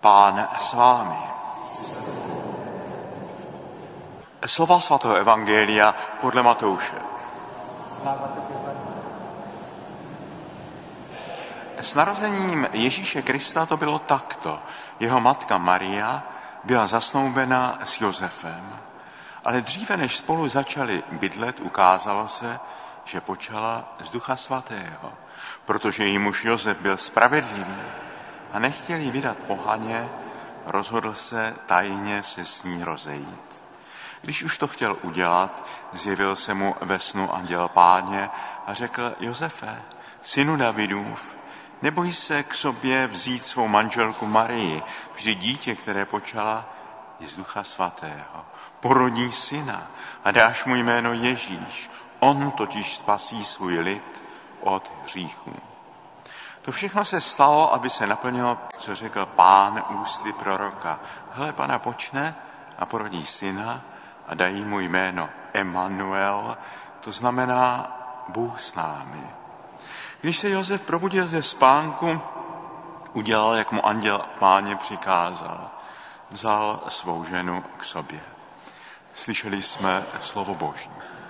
Pán s vámi. Slova svatého evangelia podle Matouše. S narozením Ježíše Krista to bylo takto. Jeho matka Maria byla zasnoubena s Josefem, ale dříve, než spolu začali bydlet, ukázalo se, že počala z Ducha Svatého, protože její muž Josef byl spravedlivý a nechtěl jí vydat pohaně, rozhodl se tajně se s ní rozejít. Když už to chtěl udělat, zjevil se mu ve snu anděl Páně a řekl: Josefe, synu Davidův, neboj se k sobě vzít svou manželku Marii, vždyť dítě, které počala, je z Ducha Svatého. Porodí syna a dáš mu jméno Ježíš. On totiž spasí svůj lid od hříchů. To všechno se stalo, aby se naplnilo, co řekl Pán ústy proroka. Hle, Pana počne a porodí syna a dají mu jméno Emanuel, to znamená Bůh s námi. Když se Josef probudil ze spánku, udělal, jak mu anděl Páně přikázal. Vzal svou ženu k sobě. Slyšeli jsme slovo Boží.